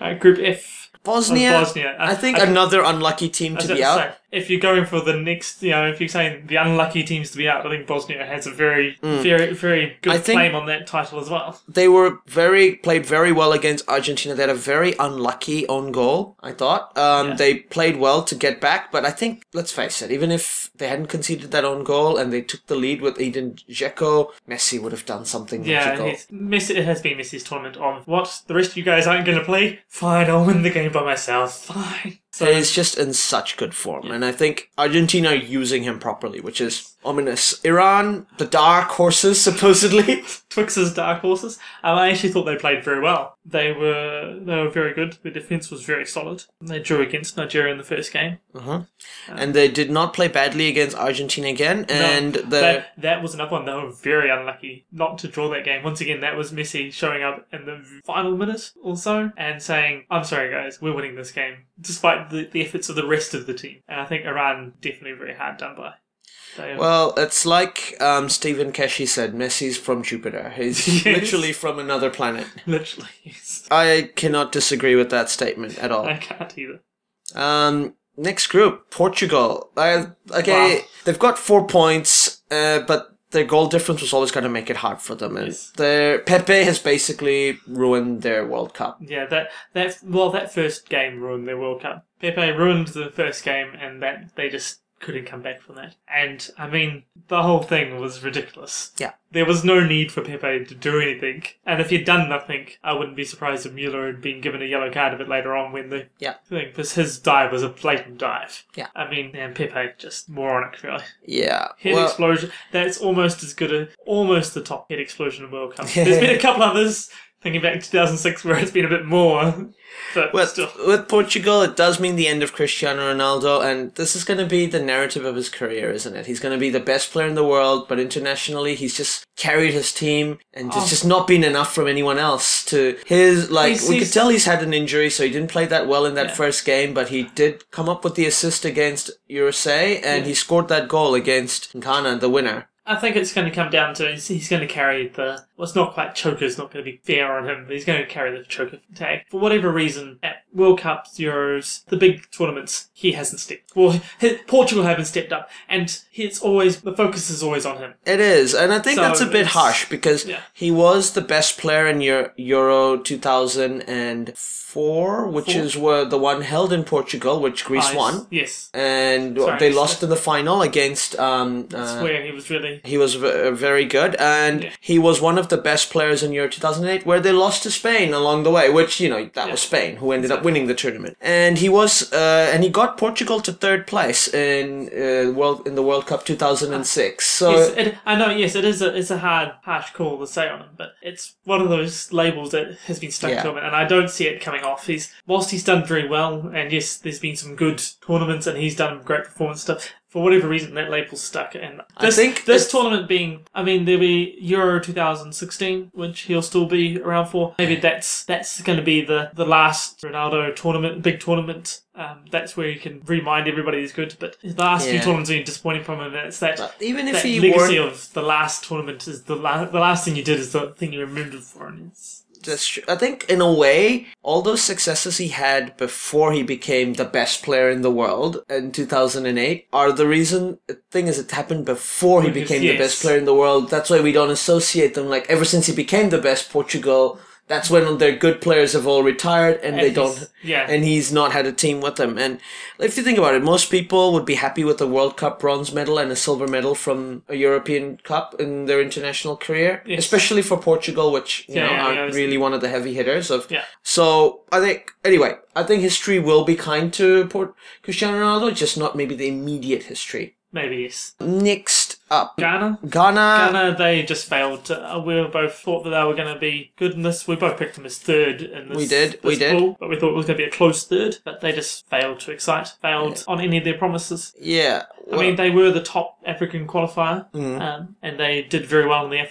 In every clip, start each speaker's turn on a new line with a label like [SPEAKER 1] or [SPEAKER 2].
[SPEAKER 1] Group F.
[SPEAKER 2] Bosnia.
[SPEAKER 1] Bosnia.
[SPEAKER 2] I think another unlucky team to be out.
[SPEAKER 1] Say, if you're going for the next, if you're saying the unlucky teams to be out, I think Bosnia has a very, very good claim on that title as well.
[SPEAKER 2] They played very well against Argentina. They had a very unlucky own goal, I thought. They played well to get back, but I think, let's face it, even if they hadn't conceded that own goal and they took the lead with Edin Dzeko, Messi would have done something magical.
[SPEAKER 1] It has been Messi's tournament of, what, the rest of you guys aren't going to play? Fine, I'll win the game by myself. Fine.
[SPEAKER 2] So he's just in such good form, and I think Argentina are using him properly, which is ominous. Iran, the dark horses, supposedly.
[SPEAKER 1] Twix's dark horses. I actually thought they played very well. They were very good. The defence was very solid. They drew against Nigeria in the first game.
[SPEAKER 2] And they did not play badly against Argentina again. And
[SPEAKER 1] that was another one. They were very unlucky not to draw that game. Once again, that was Messi showing up in the final minute or so and saying, "I'm sorry, guys, we're winning this game," despite the efforts of the rest of the team. And I think Iran definitely very hard done by.
[SPEAKER 2] Well, it's like Stephen Keshi said, Messi's from Jupiter. He's literally from another planet.
[SPEAKER 1] Literally, yes.
[SPEAKER 2] I cannot disagree with that statement at all.
[SPEAKER 1] I can't either.
[SPEAKER 2] Next group, Portugal. They've got 4 points, but their goal difference was always going to make it hard for them. And Pepe has basically ruined their World Cup.
[SPEAKER 1] Yeah, that first game ruined their World Cup. Pepe ruined the first game, and that they just couldn't come back from that. And, I mean, the whole thing was ridiculous.
[SPEAKER 2] Yeah.
[SPEAKER 1] There was no need for Pepe to do anything. And if he'd done nothing, I wouldn't be surprised if Müller had been given a yellow card a bit later on when the thing, because his dive was a blatant dive.
[SPEAKER 2] Yeah.
[SPEAKER 1] I mean, and Pepe, just moronic, really.
[SPEAKER 2] Yeah.
[SPEAKER 1] Head explosion, that's almost as good almost the top head explosion in World Cup. There's been a couple others, thinking back to 2006, where it's been a bit more. But still.
[SPEAKER 2] With Portugal, it does mean the end of Cristiano Ronaldo, and this is going to be the narrative of his career, isn't it? He's going to be the best player in the world, but internationally, he's just carried his team, and it's just not been enough from anyone else to we could tell he's had an injury, so he didn't play that well in that first game, but he did come up with the assist against USA, and he scored that goal against Ghana, the winner.
[SPEAKER 1] I think it's going to come down to he's going to carry it's not quite choker, it's not going to be fair on him, but he's going to carry the choker tag. For whatever reason, at World Cups, Euros, the big tournaments, he hasn't stepped. Well, Portugal haven't stepped up, and the focus is always on him.
[SPEAKER 2] It is, and I think that's a bit harsh, because he was the best player in Euro 2004, which is the one held in Portugal, which Greece won.
[SPEAKER 1] Yes.
[SPEAKER 2] And they lost in the final against...
[SPEAKER 1] that's where he was really...
[SPEAKER 2] He was very good, and he was one of the best players in Euro 2008, where they lost to Spain along the way, which, that was Spain, who ended up winning the tournament. And he got Portugal to third place in the World Cup 2006. So
[SPEAKER 1] it's a harsh call to say on him, but it's one of those labels that has been stuck to him, and I don't see it coming off. Whilst he's done very well, and yes, there's been some good tournaments, and he's done great performance stuff. For whatever reason, that label's stuck. And this tournament being, there'll be Euro 2016, which he'll still be around for. Maybe that's going to be the last Ronaldo tournament, big tournament. That's where you can remind everybody he's good. But the last few tournaments have been disappointing from him. And it's legacy of the last tournament is the last thing you did is the thing you remembered for. And
[SPEAKER 2] that's true. I think, in a way, all those successes he had before he became the best player in the world in 2008 are the reason. The thing is, it happened before he became the best player in the world. That's why we don't associate them. Like, ever since he became the best, Portugal... That's when their good players have all retired and they don't, and he's not had a team with them. And if you think about it, most people would be happy with a World Cup bronze medal and a silver medal from a European Cup in their international career, especially for Portugal, which aren't really one of the heavy hitters. So I think history will be kind to Cristiano Ronaldo, just not maybe the immediate history.
[SPEAKER 1] Maybe, yes.
[SPEAKER 2] Next up.
[SPEAKER 1] Ghana, they just failed. We both thought that they were going to be good in this. We both picked them as third in this. We did. Pool, but we thought it was going to be a close third. But they just failed to excite. Failed on any of their promises.
[SPEAKER 2] Yeah.
[SPEAKER 1] They were the top African qualifier. And they did very well in the African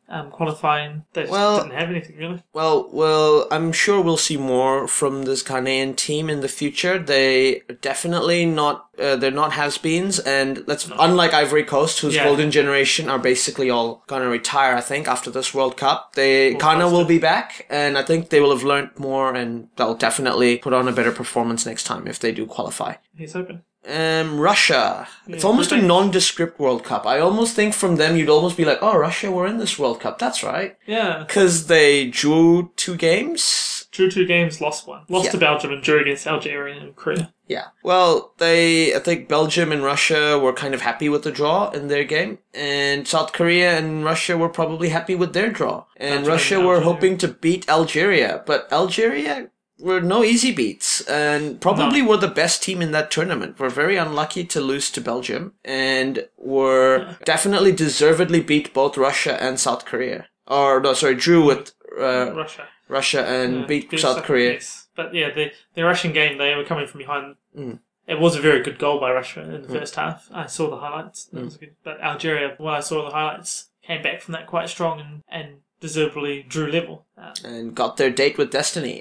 [SPEAKER 1] qualifying. They just didn't have anything really.
[SPEAKER 2] Well, I'm sure we'll see more from this Ghanaian team in the future. They definitely not. They're not has-beens, and unlike Ivory Coast, whose golden generation are basically all gonna retire. I think after this World Cup, Ghana will be back, and I think they will have learned more, and they'll definitely put on a better performance next time if they do qualify.
[SPEAKER 1] He's hoping.
[SPEAKER 2] Russia. It's almost a nondescript World Cup. I almost think from them you'd almost be like, oh, Russia were in this World Cup. That's right.
[SPEAKER 1] Yeah.
[SPEAKER 2] Because they drew 2 games.
[SPEAKER 1] Drew 2 games, lost 1. Lost to Belgium and drew against Algeria and Korea.
[SPEAKER 2] Yeah. Well, I think Belgium and Russia were kind of happy with the draw in their game. And South Korea and Russia were probably happy with their draw. And Russia were hoping to beat Algeria. But Algeria were no easy beats, and probably were the best team in that tournament. Were very unlucky to lose to Belgium, and were definitely deservedly beat both Russia and South Korea. Drew with Russia and beat South Korea.
[SPEAKER 1] Yes. But yeah, the Russian game, they were coming from behind. It was a very good goal by Russia in the first half. I saw the highlights. That was good. But Algeria, when I saw the highlights, came back from that quite strong and deservedly drew level.
[SPEAKER 2] And got their date with destiny.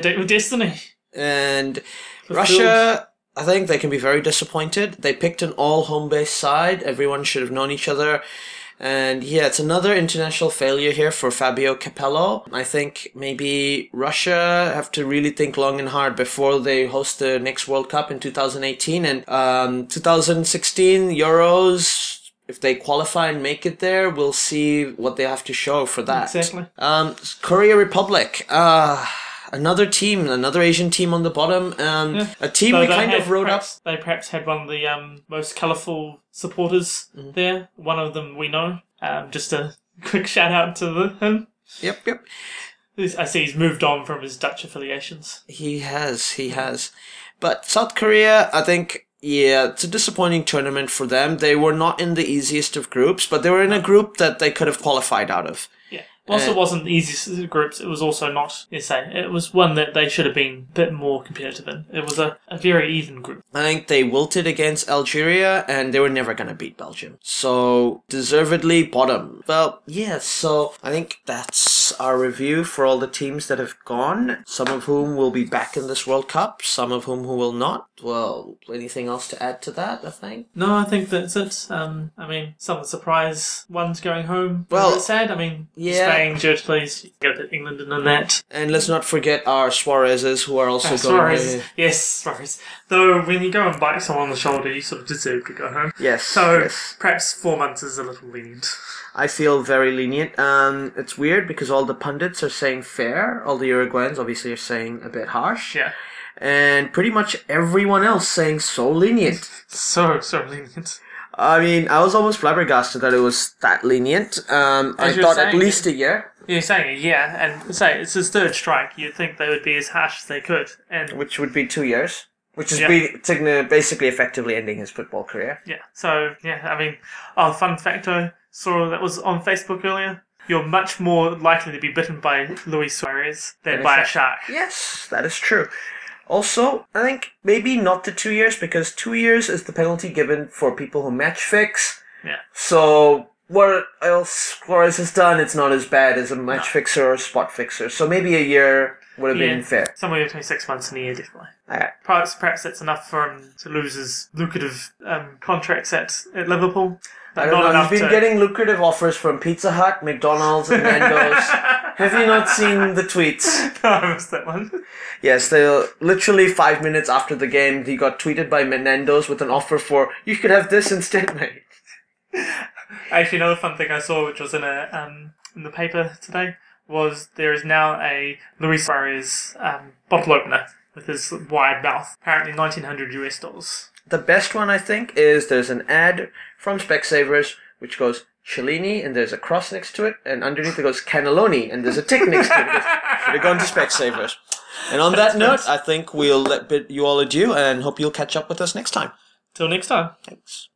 [SPEAKER 2] And Russia, I think they can be very disappointed. They picked an all home-based side. Everyone should have known each other. And yeah, it's another international failure here for Fabio Capello. I think maybe Russia have to really think long and hard before they host the next World Cup in 2018. And 2016 Euros, if they qualify and make it there, we'll see what they have to show for that.
[SPEAKER 1] Exactly.
[SPEAKER 2] Korea Republic. Another team, another Asian team on the bottom. A team we kind of wrote up.
[SPEAKER 1] They perhaps had one of the most colourful supporters there. One of them we know. Just a quick shout out to him.
[SPEAKER 2] Yep.
[SPEAKER 1] I see he's moved on from his Dutch affiliations.
[SPEAKER 2] He has. But South Korea, I think, yeah, it's a disappointing tournament for them. They were not in the easiest of groups, but they were in a group that they could have qualified out of.
[SPEAKER 1] Yeah. Whilst it wasn't the easiest of the groups, it was also not, it was one that they should have been a bit more competitive in. It was a very even group.
[SPEAKER 2] I think they wilted against Algeria, and they were never going to beat Belgium. So, deservedly bottom. Well, yeah, so I think that's our review for all the teams that have gone, some of whom will be back in this World Cup, some of whom who will not. Well, anything else to add to that, I think?
[SPEAKER 1] No, I think that's it. Some of the surprise ones going home.
[SPEAKER 2] Well,
[SPEAKER 1] it's sad. Spain, Gertrude, go to England and that.
[SPEAKER 2] And let's not forget our Suarez's, who are also going.
[SPEAKER 1] Suarez. Yes, Suarez. Though when you go and bite someone on the shoulder, you sort of deserve to go home.
[SPEAKER 2] Yes.
[SPEAKER 1] So perhaps 4 months is a little lenient.
[SPEAKER 2] I feel very lenient. It's weird because all the pundits are saying fair. All the Uruguayans obviously are saying a bit harsh.
[SPEAKER 1] Yeah.
[SPEAKER 2] And pretty much everyone else saying so lenient.
[SPEAKER 1] So lenient.
[SPEAKER 2] I was almost flabbergasted that it was that lenient. I thought at least a year.
[SPEAKER 1] You're saying a year, and it's his 3rd strike. You'd think they would be as harsh as they could,
[SPEAKER 2] which would be 2 years. Which is basically effectively ending his football career.
[SPEAKER 1] Yeah. So fun facto. Saw that was on Facebook earlier. You're much more likely to be bitten by Luis Suarez than by a shark.
[SPEAKER 2] Yes, that is true. Also, I think maybe not the 2 years, because 2 years is the penalty given for people who match fix.
[SPEAKER 1] Yeah.
[SPEAKER 2] So what else Suarez has done, it's not as bad as a match fixer or spot fixer. So maybe a year would have been fair.
[SPEAKER 1] Somewhere between 6 months and a year, definitely.
[SPEAKER 2] Okay.
[SPEAKER 1] Perhaps that's enough for him to lose his lucrative contracts at Liverpool.
[SPEAKER 2] I don't know, he's been getting lucrative offers from Pizza Hut, McDonald's, and Nando's. Have you not seen the tweets?
[SPEAKER 1] No, I missed that one.
[SPEAKER 2] Yes, they literally 5 minutes after the game, he got tweeted by Nando's with an offer for, you could have this instead, mate.
[SPEAKER 1] Actually, another fun thing I saw, which was in the paper today, was there is now a Luis Suarez bottle opener with his wide mouth. Apparently $1,900.
[SPEAKER 2] The best one, I think, is there's an ad from Specsavers which goes Cellini, and there's a cross next to it, and underneath it goes Cannelloni, and there's a tick next to it. Should have gone to Specsavers. And on that note, I think we'll bid you all adieu, and hope you'll catch up with us next time.
[SPEAKER 1] Till next time.
[SPEAKER 2] Thanks.